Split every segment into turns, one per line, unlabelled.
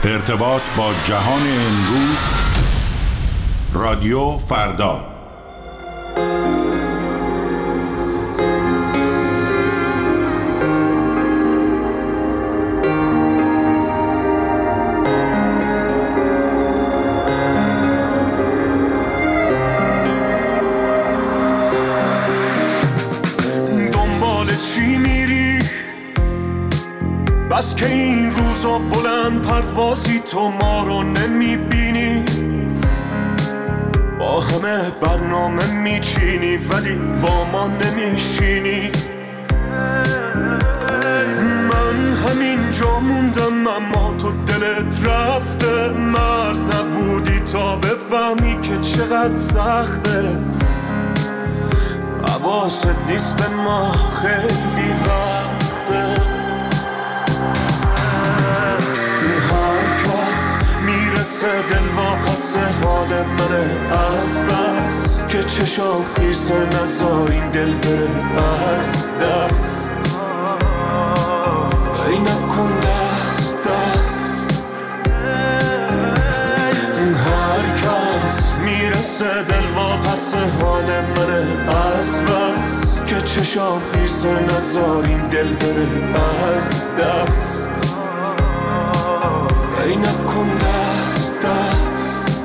ارتباط با جهان امروز، رادیو فردا.
دنبال چی میری؟ بس که این روزا بلند پروازی تو ما رو نمیبینی، با همه برنامه میچینی ولی با ما نمیشینی. من همینجا موندم اما تو دلت رفته، مرد نبودی تا بفهمی که چقدر سخته. حواست نیست به ما خیلی وقته. دل واپس حال منه از بس که چشام خیسه، نزار این دل بره از دست. ای نکن دست دست. هر کس میرسه دل واپس حال منه از بس که چشام خیسه، نزار این دل بره از دست. ای نکن دست دست.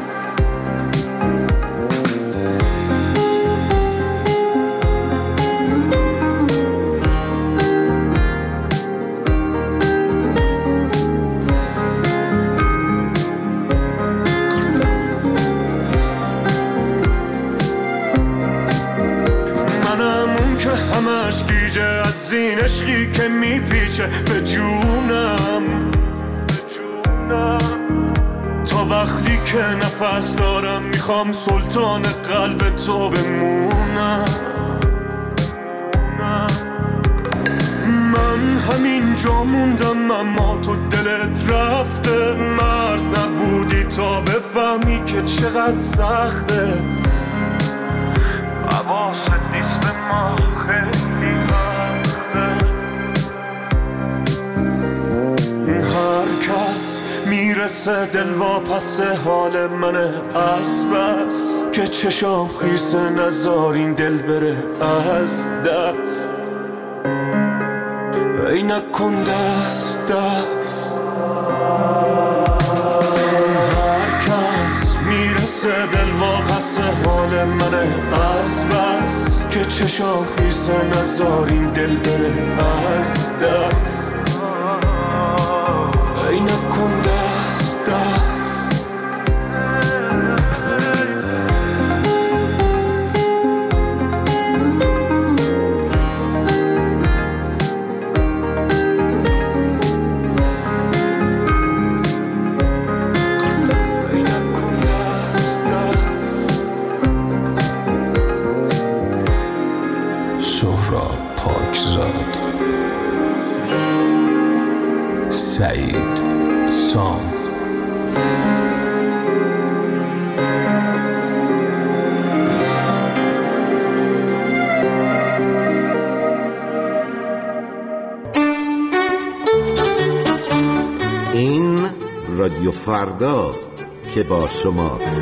منم اون که همش گیجه از این عشقی که میپیچه به جونم. تا وقتی که نفس دارم میخوام سلطان قلب تو بمونم. من همینجا موندم اما تو دلت رفته، مرد نبودی تا بفهمی که چقدر سخته. حواست نیست به ما خیلی وقته. هر کس میرسه دل واپس حال منه از بس که چشام خیسه، نزار این دل بره از دست. ای نکن دست دست. هر کس میرسه دل واپس حال منه از بس که چشام خیسه، نزار این دل بره از دست. ای نکن دست دست. ای نکن دست دست.
سهراب پاکزاد، سعید سام.
این رادیو فرداست که با شماست.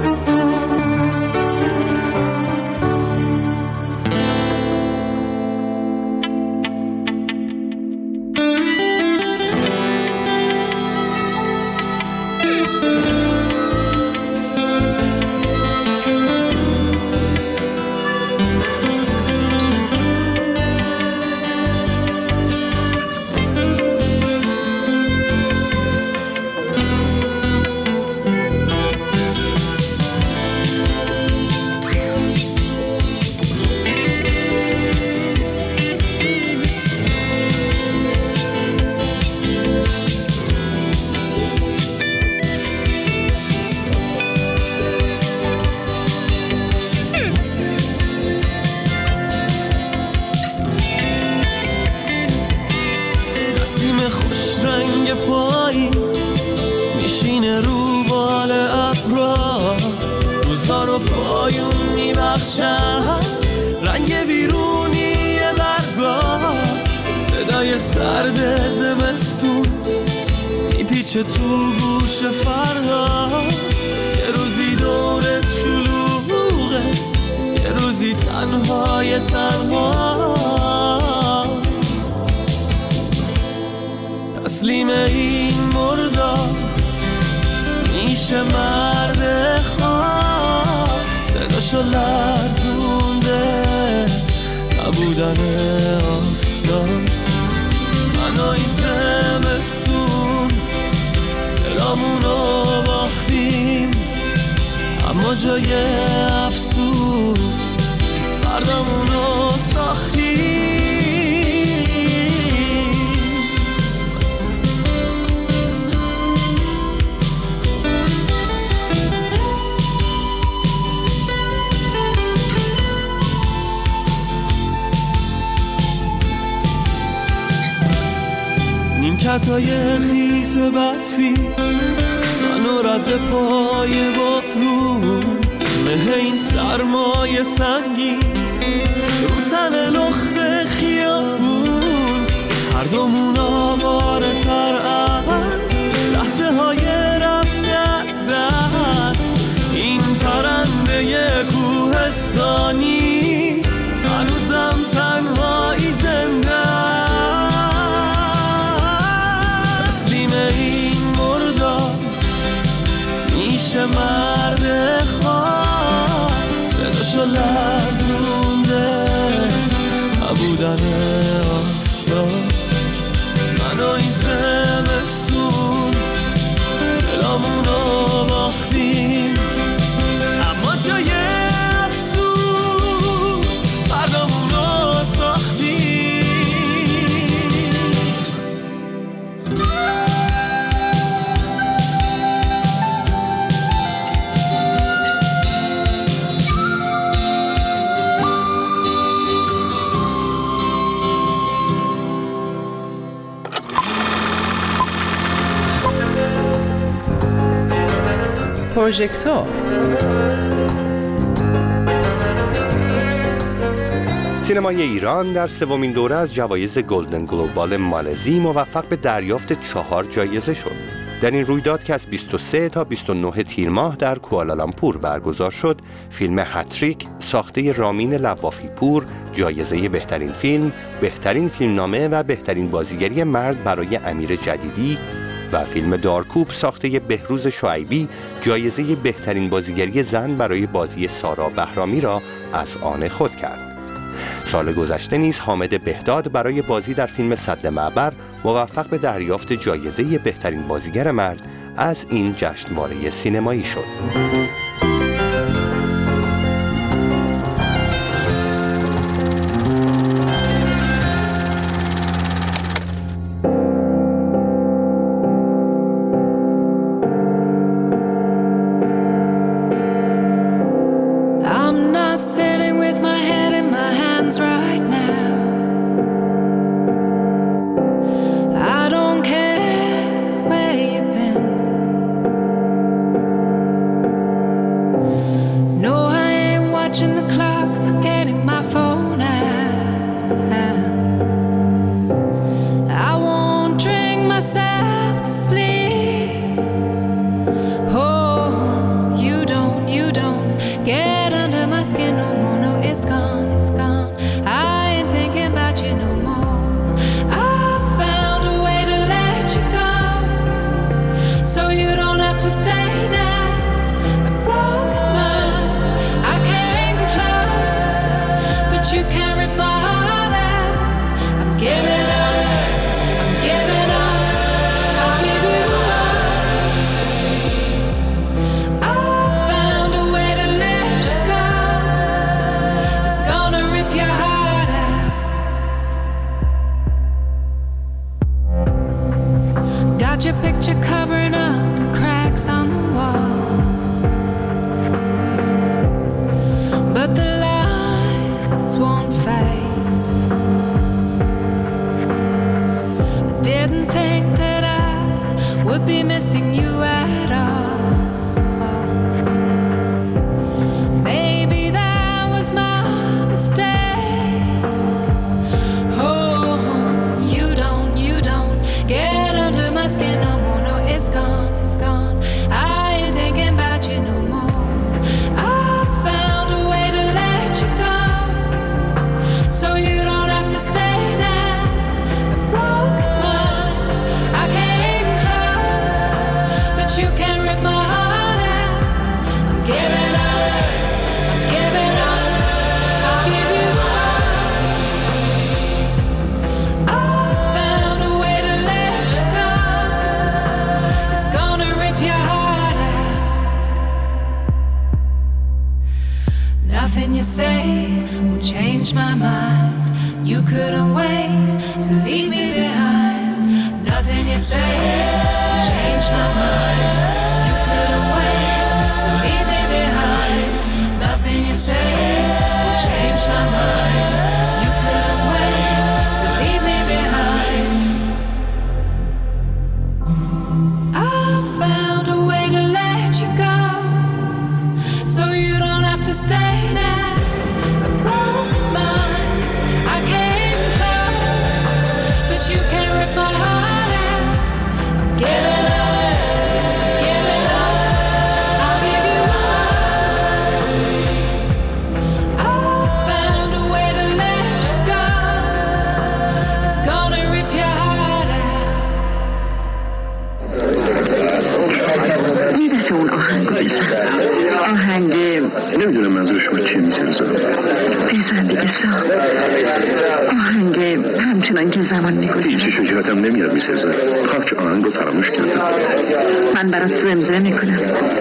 رنگ بیرونی برگاه، صدای سرد زمستون
پیچه تو گوش فردا، یه روزی دورت شلوغه، یه روزی تنهای تسلیم این مردار میشه مرد خواه، صداشو لرزونده نبودن آفتاب. من و این زمستون دلامونو باختیم، اما جای افسوس فردامونو ساختیم. نیمکتای خیس برفی منو رد پای بارون، مه این سرمای سنگین رو تن لخت خیابون، هر دومون آواره تر از لحظه های رفته از دست. این پرنده کوهستانی هنوزم تنهایی زنده، تسلیم این مردار میشه مرد خواه، صداشو لرزونده نبودن آفتاب. من و این زمستون دلامونو باختیم، اما جای افسوس فردامونو ساختیم.
پروژکتور.
سینمای ایران در سومین دوره از جوایز گلدن گلوبال مالزی موفق به دریافت 4 جایزه شد. در این رویداد که از 23 تا 29 تیر ماه در کوالالامپور برگزار شد، فیلم هتریک ساخته رامین لوافی پور جایزه بهترین فیلم، بهترین فیلمنامه و بهترین بازیگری مرد برای امیر جدیدی و فیلم دارکوب ساخته بهروز شعیبی جایزه بهترین بازیگری زن برای بازی سارا بهرامی را از آن خود کرد. سال گذشته نیز حامد بهداد برای بازی در فیلم سد معبر موفق به دریافت جایزه بهترین بازیگر مرد از این جشنواره سینمایی شد.
Your picture covering up the cracks on the wall, but the lights won't fade. I didn't think that I would be missing you at all. Maybe that was my mistake. Oh, you don't get under my skin no more. No, it's but you can't rip my heart out. I'm giving up. I'm giving up. I'll give you up. I found a way to let you go. It's gonna rip your heart out. Nothing you say will change my mind. You couldn't wait to leave me behind. Nothing you say will change my mind. You couldn't wait to leave me behind. Nothing you say will change my mind. You couldn't wait to leave me behind. I found a way to let you go, so you don't have to stay now. A broken mind, I came close, but you can't rip my heart out. I'm giving up, giving up. I'll give you up. I found a way to let you go. It's gonna rip your heart out.
یه دفعه اون آهنگ آهنگ
نمیدونم منظور شما چیه میسنزو
بزن دیگه سام. آهنگ همچنان که زمان میگذره.
هیچی شجاعتم نمیاد میسنزو. خاک آهنگ رو فراموش کردم.
من برات زمزمه میکنم.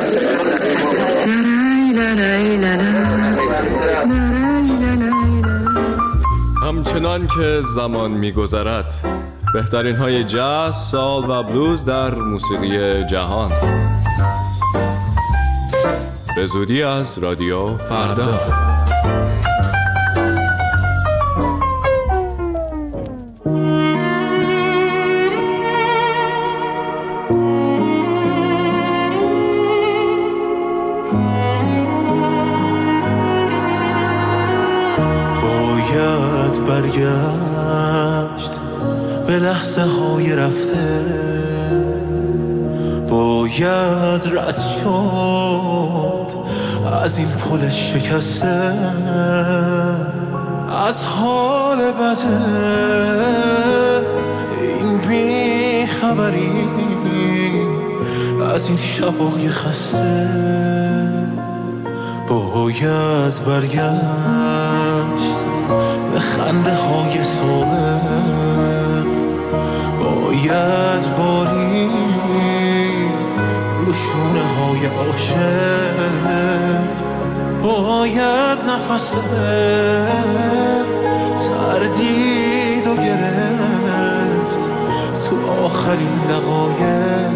همچنان که زمان میگذرد، بهترین های جاز، سال و بلوز در موسیقی جهان. به زودی از رادیو فردا.
باید برگشت به لحظه های رفته، باید رد شد از این پل شکسته، از حال بده این بیخبری، از این شبای خسته. باید برگشت به خنده های سابق، باید بارید رو شونه های عاشق، باید نفس تردید و گرفت تو آخرین دقایق.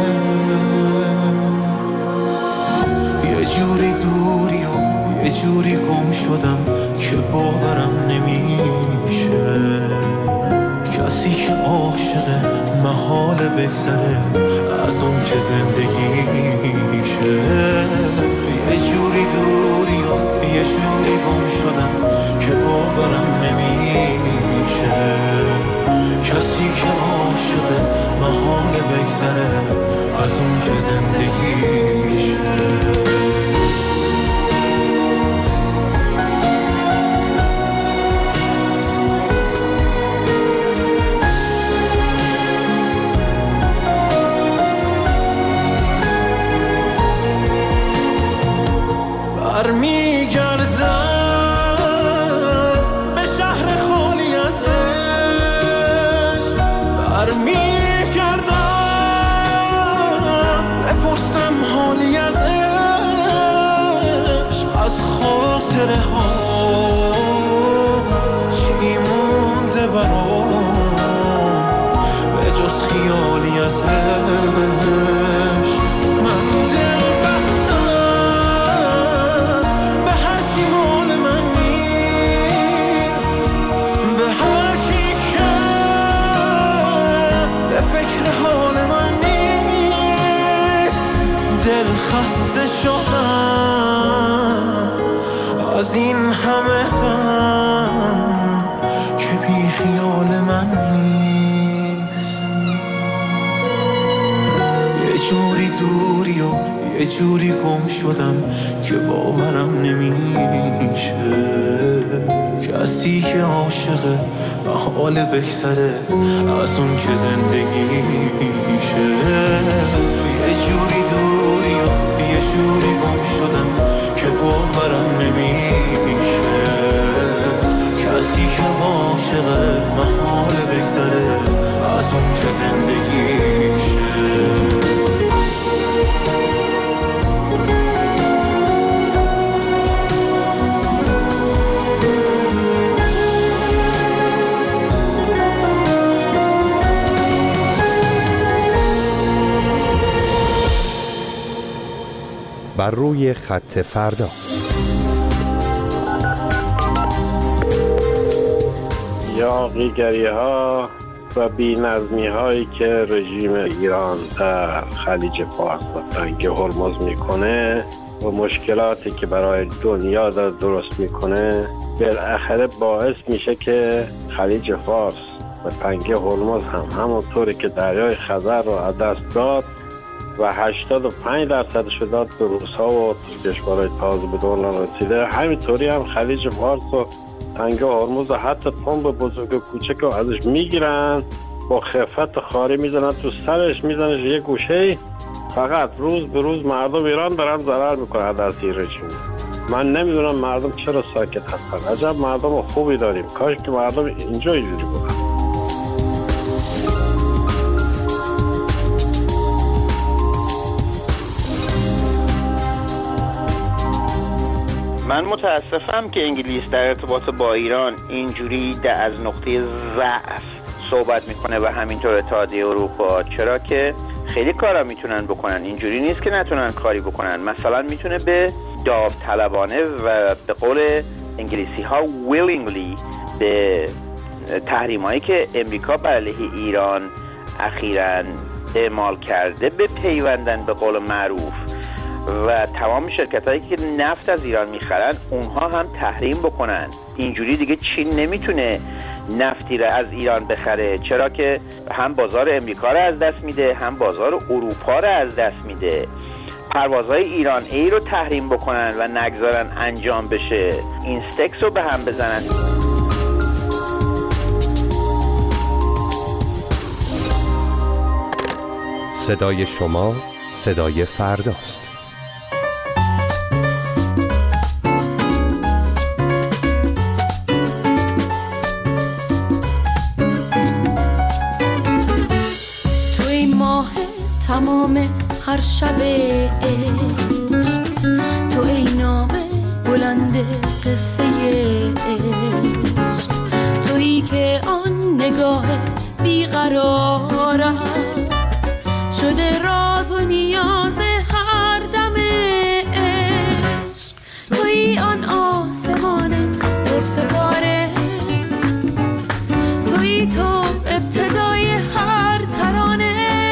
یه جوری دوری و یه جوری گم شدم که باورم نمیشه، کسی که عاشقه محاله بگذره از اون که زندگیشه. یه جوری دوری و یه جوری گم شدم که باورم نمیشه، کسی که عاشقه محاله بگذره از اون که زندگیشه. چی مونده برام به جز خیالی ازش؟ من دل بستم به هر چی مال من نیست، به هر کی که به فکر حال من نیست. دل خسته شدم از این همه غم که بی خیال من نیست. یه جوری دوری و یه جوری گم شدم که باورم نمیشه، کسی که عاشقه محاله بگذره از اون که زندگی میشه. یه جوری
بر روی خط فردا.
یاغیگری ها و بی‌نظمی هایی که رژیم ایران در خلیج فارس و تنگ هرمز میکنه و مشکلاتی که برای دنیا درست میکنه بالاخره باعث میشه که خلیج فارس و تنگ هرمز هم همونطوری که دریای خزر رو از دست داد و 85% داد به روس‌ها و کشورهای تازه به دنیا رسیده، همینطوری هم خلیج فارس و تنگ هرمز حتی تنب بزرگ و کوچک رو ازش میگیرن، با خفت خاری میزنن تو سرش، میزنش یه گوشه. فقط روز به روز مردم ایران دارن ضرر میکنن از دست این رژیم. من نمیدونم مردم چرا ساکت هستن. عجب مردم خوبی داریم، کاش که مردم اینجا اینجوری بودن.
من متاسفم که انگلیس در ارتباط با ایران اینجوری از نقطه ضعف صحبت میکنه و همینطور اتحادیه اروپا، چرا که خیلی کارا میتونن بکنن. اینجوری نیست که نتونن کاری بکنن. مثلا میتونه به داوطلبانه و به قول انگلیسی ها willingly به تحریمایی که امریکا بر علیه ایران اخیراً اعمال کرده به پیوندن به قول معروف، و تمام شرکت هایی که نفت از ایران میخرن اونها هم تحریم بکنن. اینجوری دیگه چین نمیتونه نفتی را از ایران بخره، چرا که هم بازار امریکا را از دست میده هم بازار اروپا را از دست میده. پروازهای ایران ای رو تحریم بکنن و نگذارن انجام بشه، این استکس رو به هم بزنن.
صدای شما صدای فرداست.
تمام هر شب تو ای نام بلند قصه عشق، تویی که آن نگاه بیقرارم شده راز و نیاز هر دم عشق، تویی آن آسمان پر ستاره، تویی تو ابتدای هر ترانه،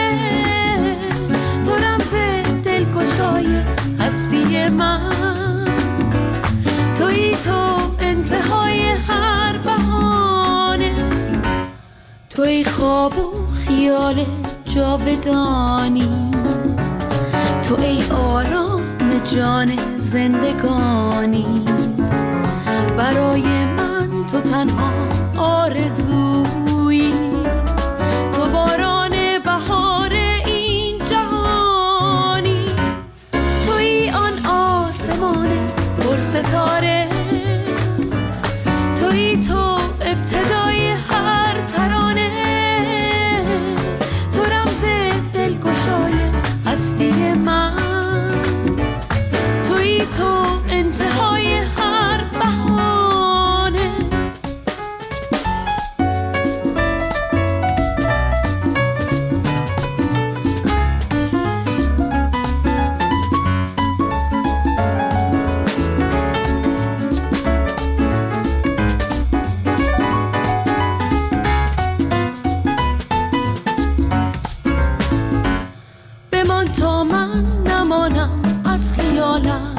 هستی من، تویی تو انتهای هر بهانه، تویی خواب و خیال جاودانی، تو ای آرام جان زندگانی، برای من تو تنها آرزویی، تو باران بهار این جهانی، تویی آن آسمان پر ستاره، تویی تو ابتدای هر ترانه، تو رمز دلگشای هستی من، تویی تو انتهای هر بهانه. بمان تا من نمانم از خیالت،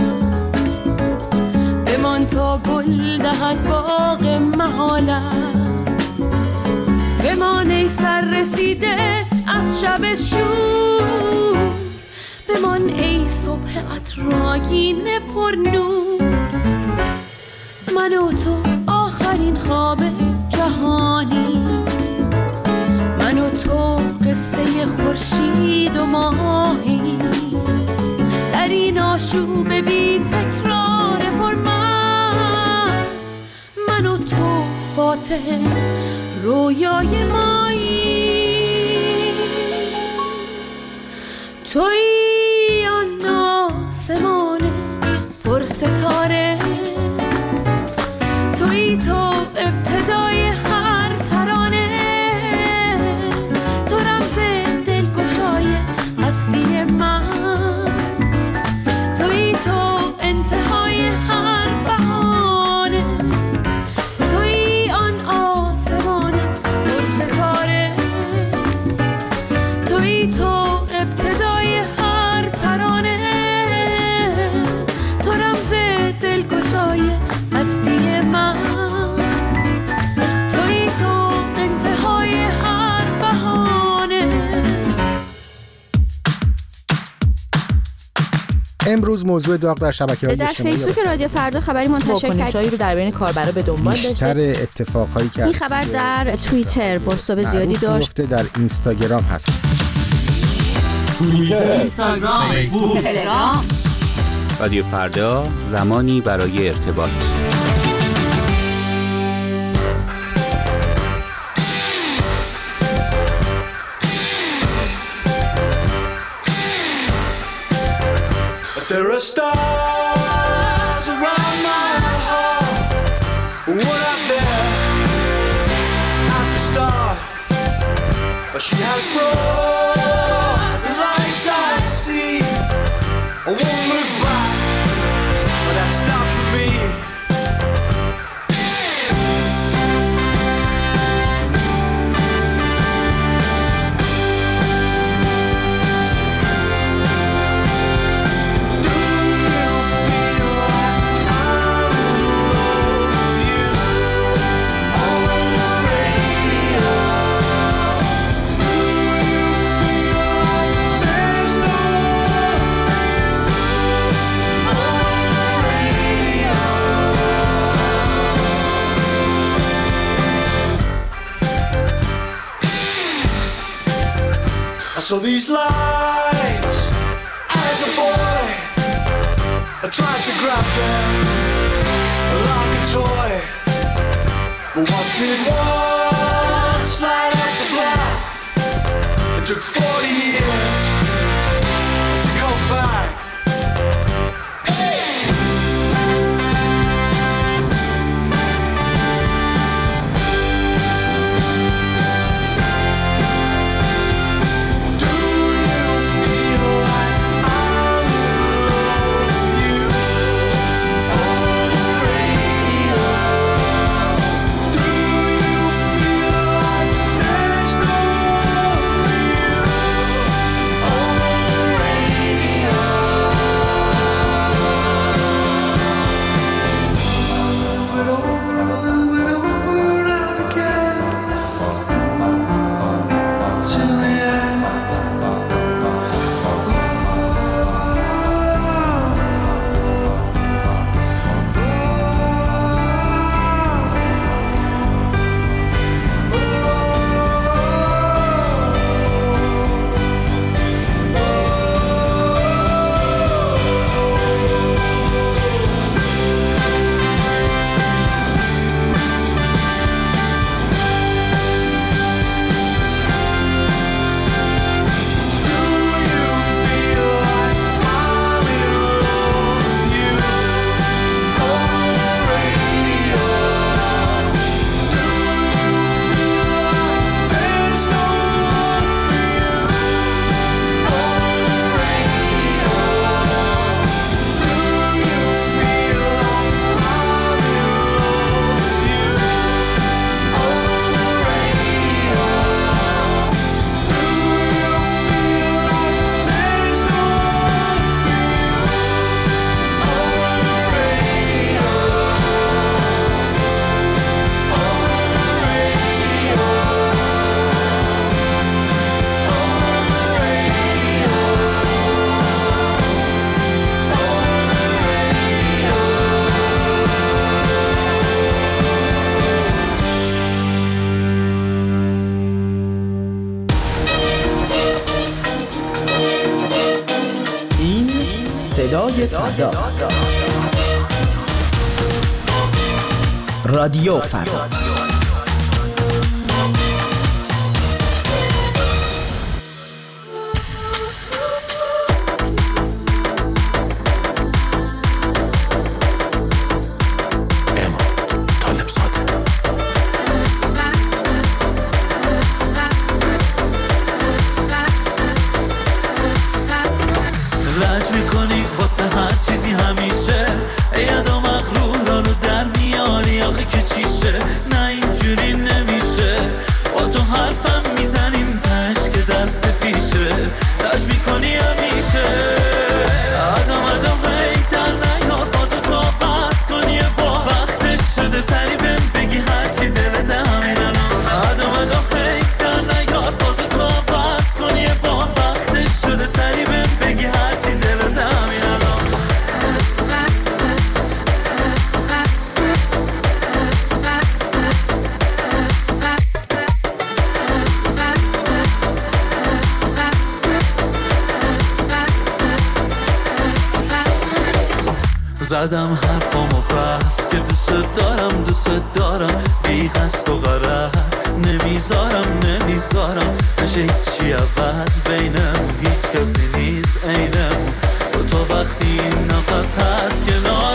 بمان تا گل دهد باغ محالت، بمان ای سر رسیده از شب شور، بمان ای صبح عطرآگین پر نور، من و تو آخرین خواب جهانی، من و تو قصه خورشید و ماهی، در این آشوب بی تکرار پرمرز، من و تو فاتح رویای مایی، تویی آن آسمان پر ستاره، تویی تو ابتدای هر ترانه، تو رمز دلگشای هستی من، تویی
امروز موضوع داغ در شبکه‌های
در
اجتماعی
فیسبوک رادیو فردا خبری منتشر
واکنشایی رو در بین کاربرا به دنبال داشته.
بیشتر اتفاقایی که
این خبر در توییتر بازتاب زیادی داشت.
در اینستاگرام هست.
توییتر، اینستاگرام، فیسبوک، تلگرام.
رادیو فردا، زمانی برای ارتباط.
There are stars around my heart. One out there at the start, but she has brought the lights I see. I won't look back, but that's not for me. I saw these lights as a boy. I tried to grab them like a toy, but what did one slide up the block? It took 40 years to come back.
صدای فردا، رادیو فردا.
سری بهم بگی هرچی دلت همین الان.
زدم حرفامو پس که دوست دارم بی قصد و غرض نمیذارم نشه هیچی عوض بینمون هیچ کسی نیست عینمون تو وقتی این نفس هست کنار